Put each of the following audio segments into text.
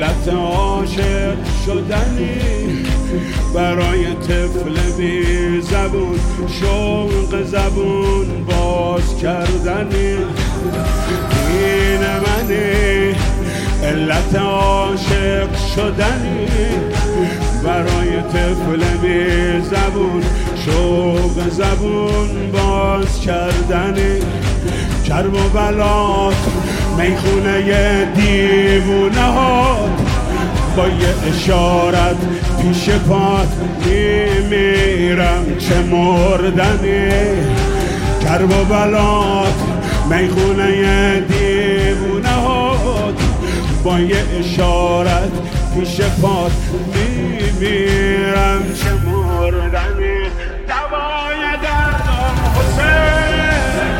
علت عاشق شدنی برای طفل بی زبون، شوق زبون باز کردنی. این منی علت عاشق شدنی برای طفل بی زبون، شوق زبون باز کردنی. کرب و بلات میخونه دیوونه هات، با یه اشارت پیش پات میمیرم چه مردنی. کرب و بلات میخونه دیوونه هات، با یه اشارت پیش پات میمیرم چه مردنی. دوای دردم حسین،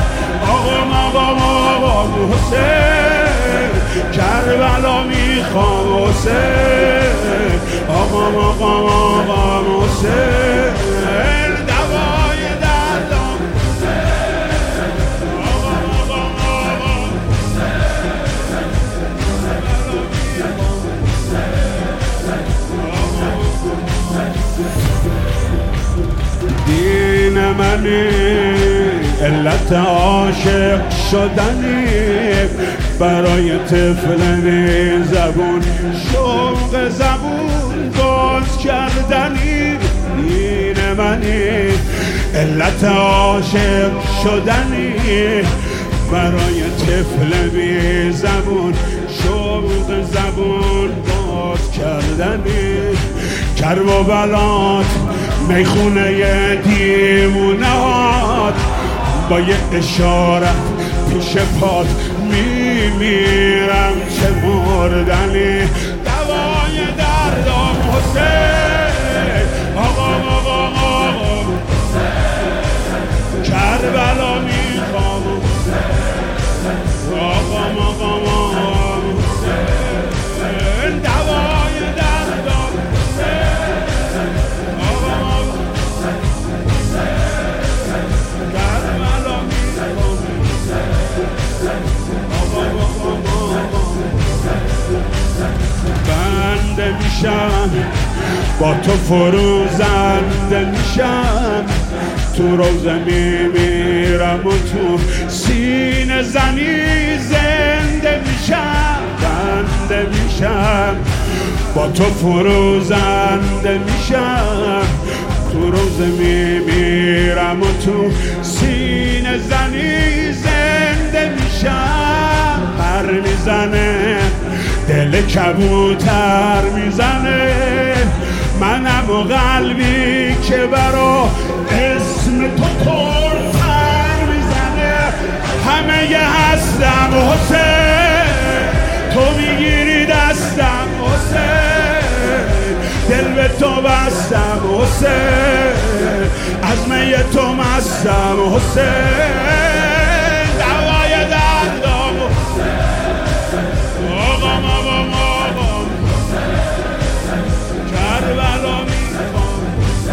آقام حسین، کربلا میخوام حسین، آقام حسین، دوای دردم دین منی علت عاشق شدنی برای طفل بی زبون، شوق زبون باز کردنی. دین منی علت عاشق شدنی برای طفل بی زبون، شوق زبون باز کردنی. کرب و بلات میخونه دیوونهات، با یه اشارت پیش پات میمیرم چه مردنی. دوای دردم حسین، آقام کربلا میخوام، آقام حسین، دوای دردم بنده میشم، با تو فروزنده میشم، تو روزه میمیرم و تو سینه زنی زنده میشم. بنده میشم، با تو فروزنده میشم، تو روزه میمیرم و تو سینه زنی زنده میشم. پر میزنه دل کبوتر میزنه، منم و قلبی که برا اسم تو ترتر میزنه. همه یه هستم حسین، تو میگیری دستم حسین، دل به تو بستم حسین، از می تو مستم حسین، دوای دردم آقام کربلا میخوام،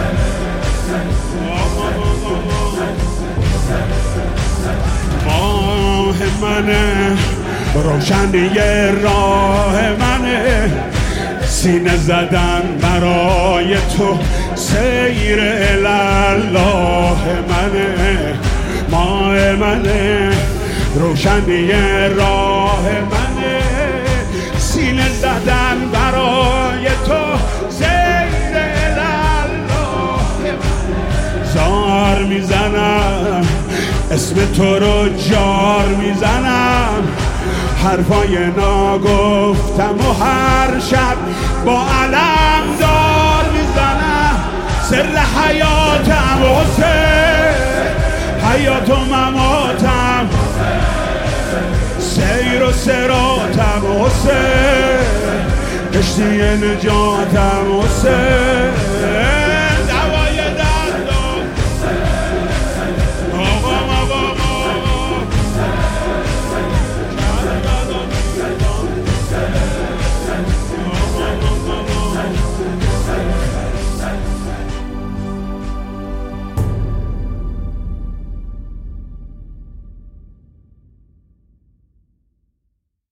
ماه منه روشنی راه منه، سینه زدن برای تو سیر الله منه. ماه منه روشنی راه منه، سینه زدن برای تو سیر الله منه. زار میزنم اسم تو رو جار میزنم، حرفای ناگفتم و هر شب با علم دار میزنم. سر حیاتم حسین، حیات و مماتم، سیر و سراتم حسین، کشتی نجاتم حسین،